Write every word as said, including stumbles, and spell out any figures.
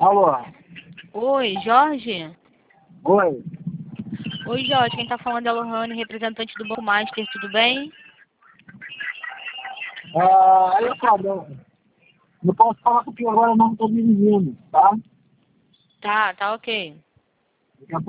Alô? Oi, Jorge? Oi? Oi, Jorge. Quem tá falando é a Lohane, representante do Banco Master. Tudo bem? Ah, olha só, não, não posso falar porque agora eu não estou dirigindo, tá? Tá, tá ok. Daqui a